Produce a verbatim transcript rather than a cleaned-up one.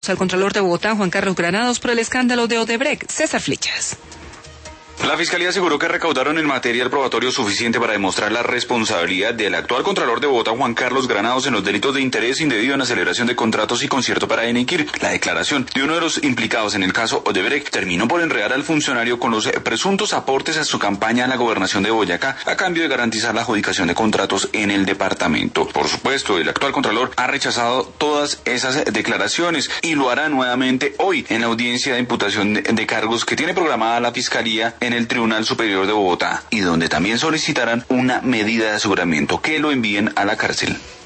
Al Contralor de Bogotá, Juan Carlos Granados, por el escándalo de Odebrecht. César Flechas. La Fiscalía aseguró que recaudaron el material probatorio suficiente para demostrar la responsabilidad del actual Contralor de Bogotá, Juan Carlos Granados, en los delitos de interés indebido en la celebración de contratos y concierto para eniquir. La declaración de uno de los implicados en el caso Odebrecht terminó por enredar al funcionario con los presuntos aportes a su campaña a la gobernación de Boyacá a cambio de garantizar la adjudicación de contratos en el departamento. Por supuesto, el actual Contralor ha rechazado todas esas declaraciones y lo hará nuevamente hoy en la audiencia de imputación de cargos que tiene programada la Fiscalía en el Tribunal Superior de Bogotá, y donde también solicitarán una medida de aseguramiento, que lo envíen a la cárcel.